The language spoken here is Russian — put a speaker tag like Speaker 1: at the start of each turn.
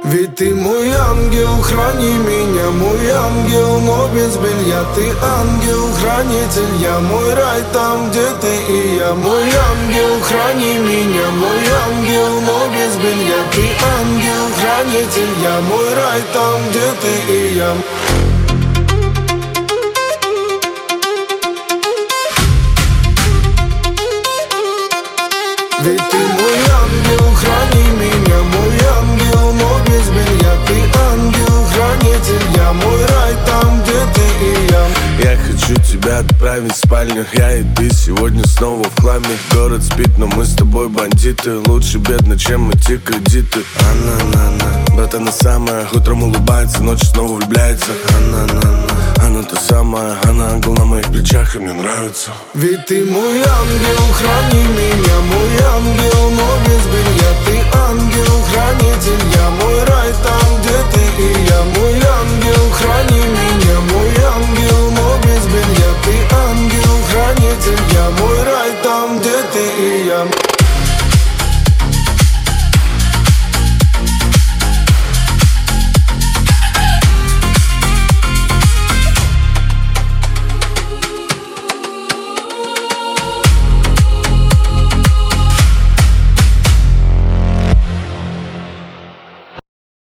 Speaker 1: Ведь ты мой ангел, храни меня, мой ангел, но без белья. Ты ангел-хранитель, я мой рай там, где ты и я. Мой ангел, храни меня, мой ангел, но без белья. Ты ангел-хранитель, я мой рай там, где ты и я. Ведь ты мой ангел, храни меня, мой ангел, но без белья. Ты ангел-хранитель, я мой рай там, где ты и я.
Speaker 2: Я хочу тебя отправить в спальню, я и ты сегодня снова в хламе. Город спит, но мы с тобой бандиты. Лучше бедно, чем эти кредиты. Она, брат, она самая. Утром улыбается, ночью снова влюбляется. Она та самая, она ангел на моих плечах, и мне нравится.
Speaker 1: Ведь ты мой ангел, храни меня, мой ангел, но без белья.